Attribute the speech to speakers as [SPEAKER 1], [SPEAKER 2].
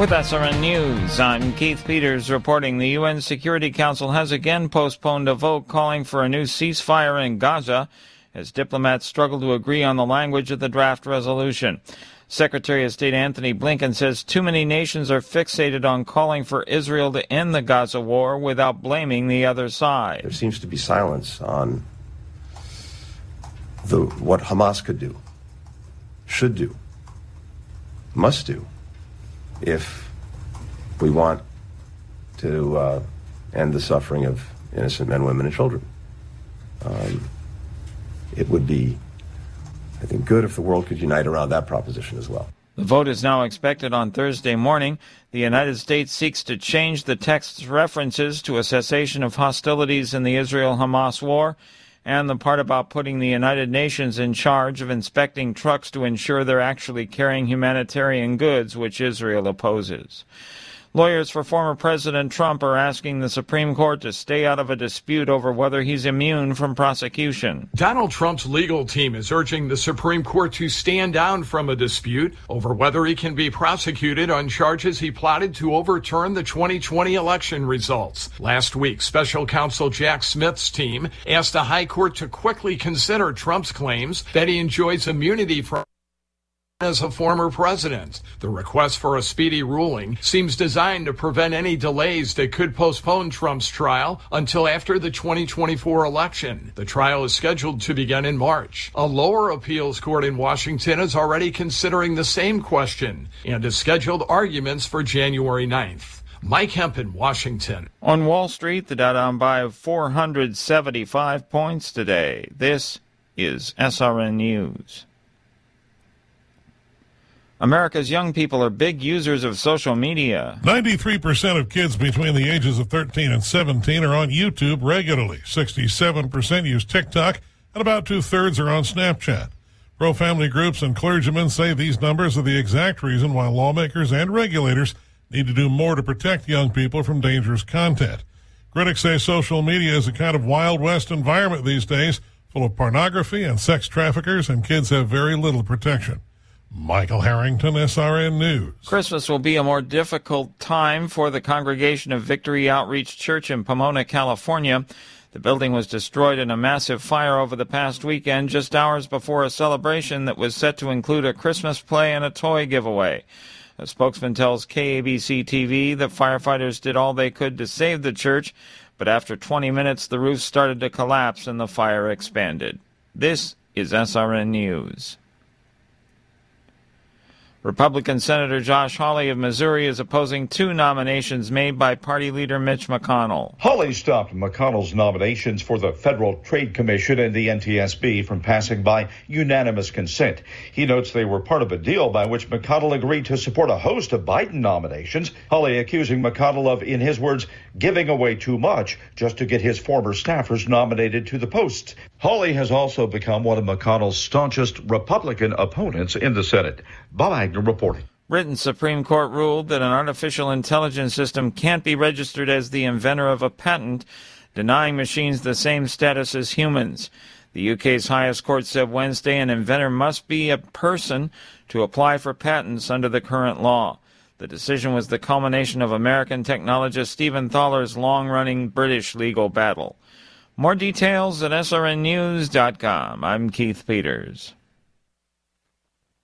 [SPEAKER 1] With SRN News, I'm Keith Peters reporting the UN Security Council has again postponed a vote calling for a new ceasefire in Gaza as diplomats struggle to agree on the language of the draft resolution. Secretary of State Anthony Blinken says too many nations are fixated on calling for Israel to end the Gaza war without blaming the other side.
[SPEAKER 2] There seems to be silence on what Hamas could do, should do, must do, if we want to end the suffering of innocent men, women, and children. It would be, I think, good if the world could unite around that proposition as well.
[SPEAKER 1] The vote is now expected on Thursday morning. The United States seeks to change the text's references to a cessation of hostilities in the Israel-Hamas war and the part about putting the United Nations in charge of inspecting trucks to ensure they're actually carrying humanitarian goods, which Israel opposes. Lawyers for former President Trump are asking the Supreme Court to stay out of a dispute over whether he's immune from prosecution.
[SPEAKER 3] Donald Trump's legal team is urging the Supreme Court to stand down from a dispute over whether he can be prosecuted on charges he plotted to overturn the 2020 election results. Last week, special counsel Jack Smith's team asked the High Court to quickly consider Trump's claims that he enjoys immunity from as a former president. The request for a speedy ruling seems designed to prevent any delays that could postpone Trump's trial until after the 2024 election. The trial is scheduled to begin in March. A lower appeals court in Washington is already considering the same question and has scheduled arguments for January 9th. Mike Hempen, Washington.
[SPEAKER 1] On Wall Street, the Dow down by 475 points today. This is SRN News. America's young people are big users of social media.
[SPEAKER 4] 93% of kids between the ages of 13 and 17 are on YouTube regularly. 67% use TikTok, and about two-thirds are on Snapchat. Pro-family groups and clergymen say these numbers are the exact reason why lawmakers and regulators need to do more to protect young people from dangerous content. Critics say social media is a kind of Wild West environment these days, full of pornography and sex traffickers, and kids have very little protection. Michael Harrington, SRN News.
[SPEAKER 1] Christmas will be a more difficult time for the Congregation of Victory Outreach Church in Pomona, California. The building was destroyed in a massive fire over the past weekend, just hours before a celebration that was set to include a Christmas play and a toy giveaway. A spokesman tells KABC-TV that firefighters did all they could to save the church, but after 20 minutes the roof started to collapse and the fire expanded. This is SRN News. Republican Senator Josh Hawley of Missouri is opposing two nominations made by party leader Mitch McConnell.
[SPEAKER 5] Hawley stopped McConnell's nominations for the Federal Trade Commission and the NTSB from passing by unanimous consent. He notes they were part of a deal by which McConnell agreed to support a host of Biden nominations. Hawley accusing McConnell of, in his words, giving away too much just to get his former staffers nominated to the posts. Hawley has also become one of McConnell's staunchest Republican opponents in the Senate. Bob Agnew reporting.
[SPEAKER 1] Britain's Supreme Court ruled that an artificial intelligence system can't be registered as the inventor of a patent, denying machines the same status as humans. The UK's highest court said Wednesday an inventor must be a person to apply for patents under the current law. The decision was the culmination of American technologist Stephen Thaller's long-running British legal battle. More details at srnnews.com. I'm Keith Peters.